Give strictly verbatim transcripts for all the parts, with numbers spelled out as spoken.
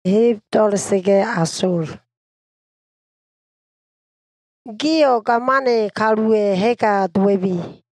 Hip dolsege asul. Gio kamane kalue heka dwebi.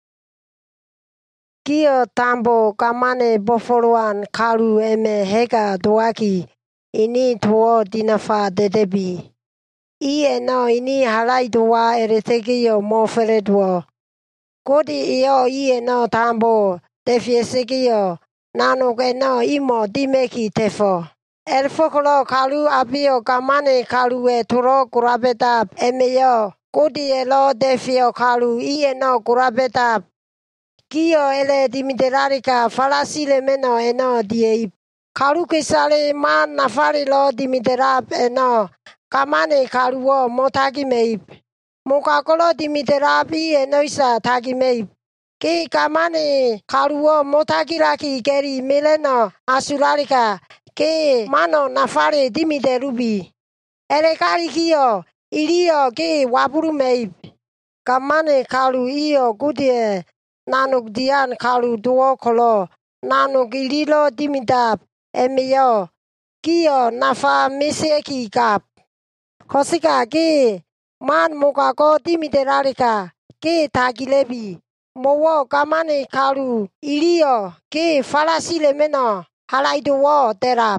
Gio tambo kamane boforoan kalu eme heka dwaki. Ini tuo dinafa dedebi. Ie no ini halai dua eretegio mofere duo. Kodi io ie no tambo defiesegio. Nano ke no imo dimeki tefo. El fokolo kalu abio kamane kalu e turo kurabetap emeyo. Kodi elo defio kalu iye no kurabetap. Kio ele dimiterarika falasile meno eno diei. Kalu kisale man nafari lo dimiterap eno. Kamane kalu o motagi meip. Mukakolo dimiterap iye noisa tagi meip. Ki kamane kalu o motagi laki geri mileno asularika. Ke mano nafare dimide rubi. Ele kari kio, ilio ke waburu meip. Kamane kalu iyo gudie, nanuk dian kalu duo kolo, nanuk ililo dimidap, emiyo, kio nafa meseki kap. Kosika ke, man mukako dimide rarika, ke tagilebi. Mowo kamane kalu ilio, ke falasile meno, halaiduo terap.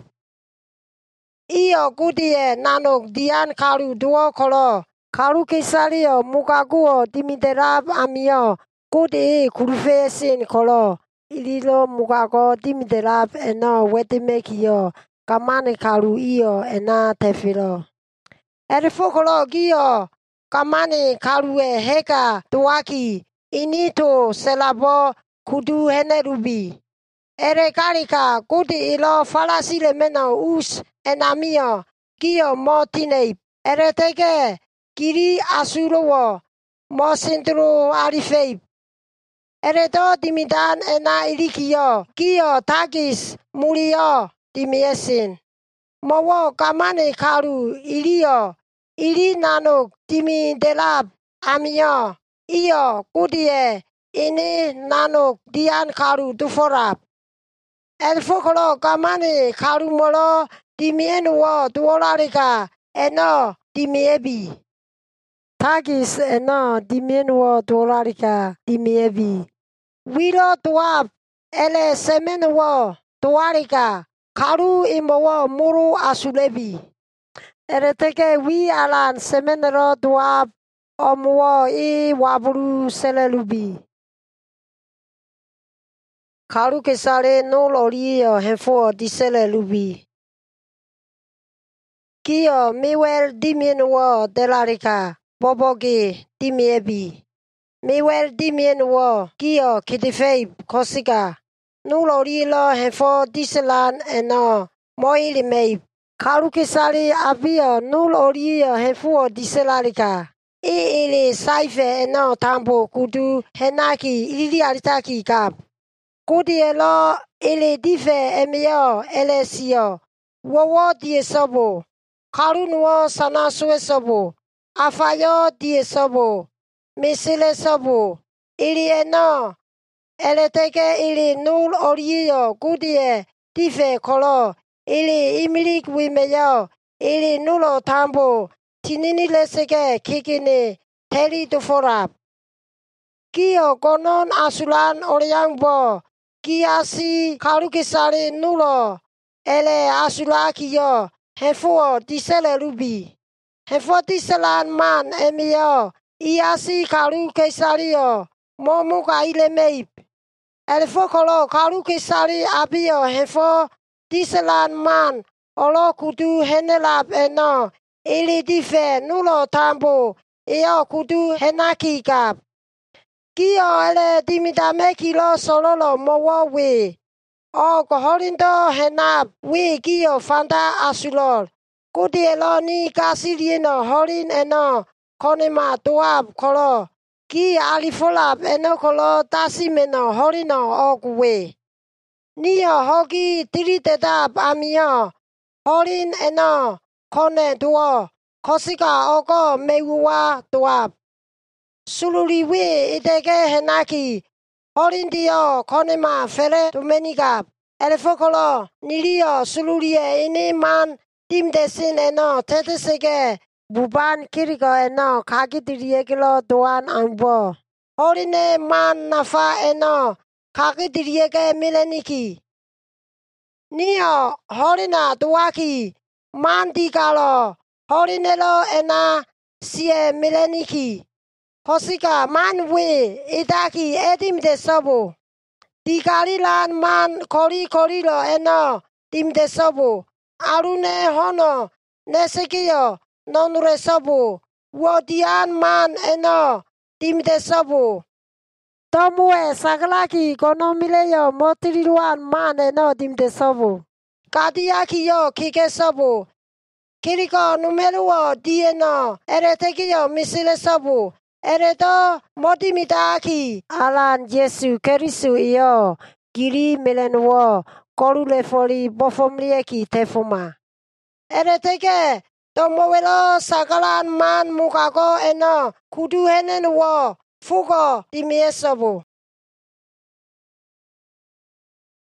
Iyo gudie nanuk dian kalu duo kolo. Kalu kisalio mukaguo dimiterap amio. Gudi kurufesin kolo. Ililo mukako dimiterap eno wetimekio. Kamane kalu iyo ena tefilo. Erifokolo gio. Kamane kalu e heka duaki. Inito selabo kudu henerubi. Ere karika gudi ilo falasile meno us enamio. Gio motineip. Ere teke kiri asuruo mosindru arifeip. Ere do dimidan ena ilikio. Gio tagis mulio dimiesin. Mowo kamane kalu ilio. Ili nanuk dimidelab amio. Iyo kudie ini nanuk dian kalu duforap. El fokolo kamane kalu molo dimienuo duolarika eno dimiebi. Tagis eno dimienuo duolarika dimiebi. Wilo duap ele semenuo duarika kalu imowo muru asulebi. Ereteke wi alan semenero duap omuo i waburu selelubi. Kalu kesale nul orio hefo disele lubi. Kio miwel dimienuo delarika bobogi dimiebi. Miwel dimienuo kio kidifeib kosika. Nul orilo hefo diselan eno moilimeib. Kalu kesale abio nul orio hefo diselarika. I ili saife eno tambo kudu henaki ili aritaki kap. Kudi elo ili dife emio elesio. Wowo die sobo. Kalu nuo sana sue sobo. Afayo die sobo. Misile sobo. Ili eno. Eleteke ili nul orio kudie dife kolo. Ili imilik wimeyo. Ili nulo tambo. Tinini leseke kikini. Teli duforap. Kio konon asulan oriang bo. Kiasi kalu kisale nulo. Ele asulakio. Hefo disele rubi. Hefo diselan man emio. Iasi kalu kisalio. Momuka ile meip. Elefo kolo kalu kisale abio. Hefo diselan man. Olo kudu henelap eno. Ili dife nulo tambo. Iyo kudu henaki kap. Kio ele dimidameki lo sololo mowo we. O kohorindo henap we kio fanda asulol. Kudi elo ni kasilieno horin eno konema tuab kolo. Ki alifolap eno kolo tasimeno horino ogwe. Nio hoki tiritedap amio. Horin eno kone duo. Kosika oko mewua tuab. Sululiwi iteke henaki. Horindio konema fere tumenikap. Elefokolo nilio sululie ini man Tim de sin eno tete sege buban kirigo eno kagi diriyegelo doan ambo. Horine man nafa eno kagi diriyege mileniki. Nio horina duaki man digalo horinelo ena sie mileniki. Hosika man we idaki edim de sobo. Digalilan man kori korilo eno dim de sobo. Arune hono nesekiyo nonure sobo. Wodian man eno dim de sobo. Tomue saglaki konomileyo motiriluan man eno dim de sobo. Kadiaki yo kike sobo. Kiriko numeruo dieno eretekiyo misile sobo. Eredo modimidaki alan Yesu kerisu iyo giri milenuo korule foli bofomlieki tefuma. Ereteke tomowelo sagalan man mukago eno kuduhenenuo fugo dimiesobo.